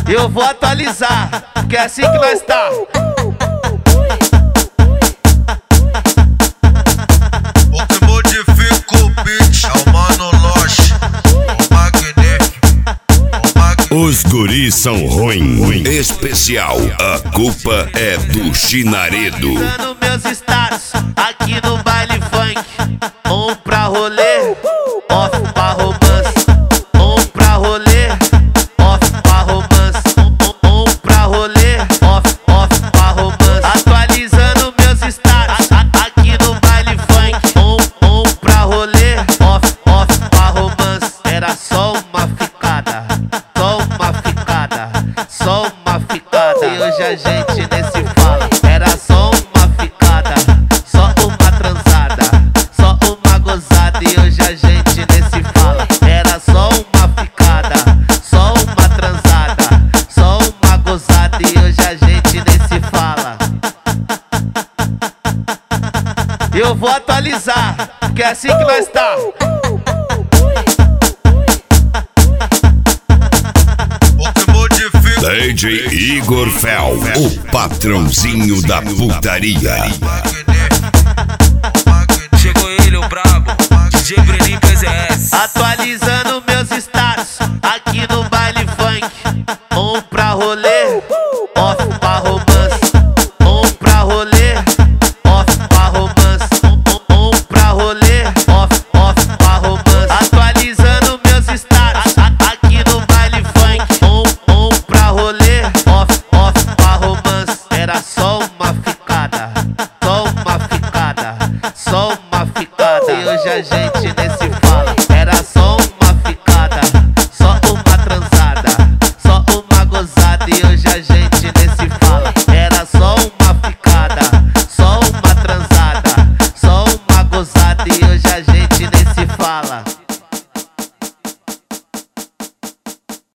Eu vou atualizar, que é assim que nós tá. O que modifica o beat é o Mano Loche, o magnífico. Os guris são ruins. Especial, a culpa é do Chinaredo. Dando meus status aqui no baile funk. Um pra rolê, off pra romance. Um pra rolê, off pra romance. Um pra rolê, off pra romance. Atualizando meus status aqui no baile funk. Um pra rolê, off pra romance. Era só uma ficada, só uma ficada, só uma ficada. E hoje a gente nesse fala. Era só uma ficada, só uma transada, só uma gozada. E hoje a gente nesse fala. Era só uma ficada, só uma transada, só uma gozada. E hoje a gente nesse fala. Eu vou atualizar, que é assim que nós tá. DJ Igor Fel, o patrãozinho da putaria. Chegou ele, o brabo, DJ Breninho PZS. Atualizando